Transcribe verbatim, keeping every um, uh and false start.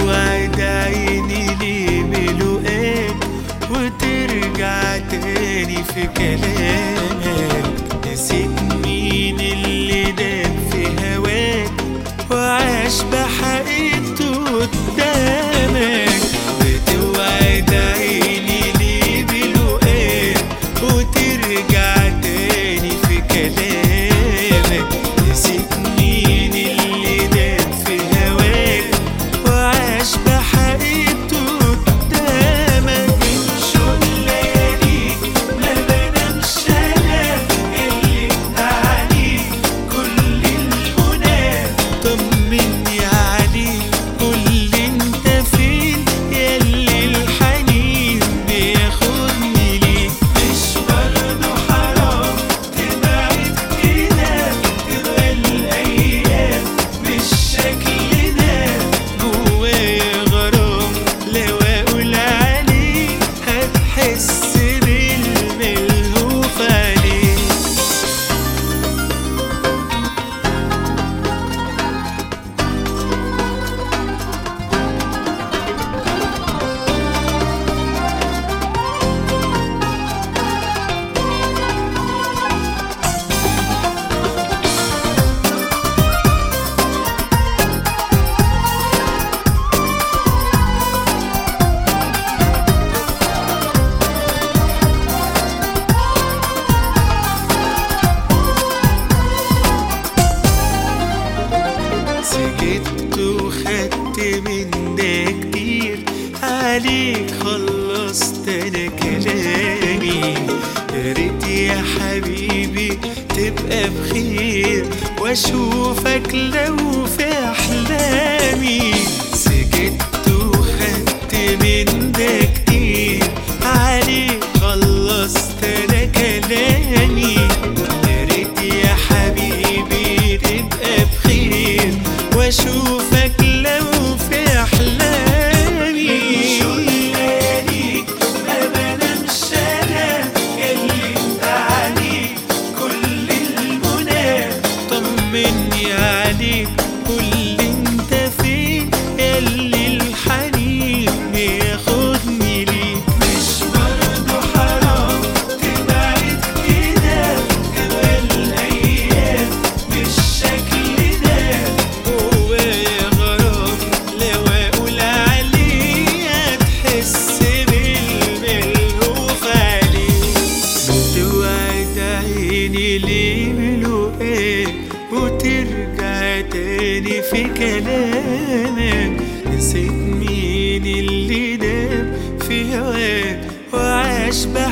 بتوعد عيني ليه بلقاك وترجع تاني في كلامك. نسيت مين اللي داب في هواك وعاش بحقيقته قدامك. بتوعد عيني ليه بلقاك وترجع تاني في كلامك. نسيت مين اللي داب في هواك وعاش بحقيقته قدامك. من شوق لياليك ما بنامش انا اللي عليك كل المنى. طمني عليك قولي انت فين ياللي الحنين بياخدني ليك. مش برضه حرام تبعد كده تبقى الايام بالشكل ده. جوايا غرام لو اقول عليك هتحس بالملهوف عليك. سكت وخدت من ده كتير عليك خلصت انا كلامي. يا ريت يا حبيبي تبقى بخير واشوفك لو في احلامي. سكت وخدت من ده كتير عليك خلصت انا كلامي. يا ريت يا حبيبي تبقى بخير واشوفك لو في احلامي. شوق لياليك ما بنامش انا اللي انت عليك كل المنى. طمني عليك قولي انت فين ياللي الحنين بياخدني ليك. مش برضه حرام تبعد كده تبقى الايام بالشكل ده. جوايا غرام لو اقول عليه هتحس بالملهوف عليك. بتوعد عيني ليه بلقاك وترجع تاني في كلامك. نسيت مين اللي داب في هواك وعاش بحياته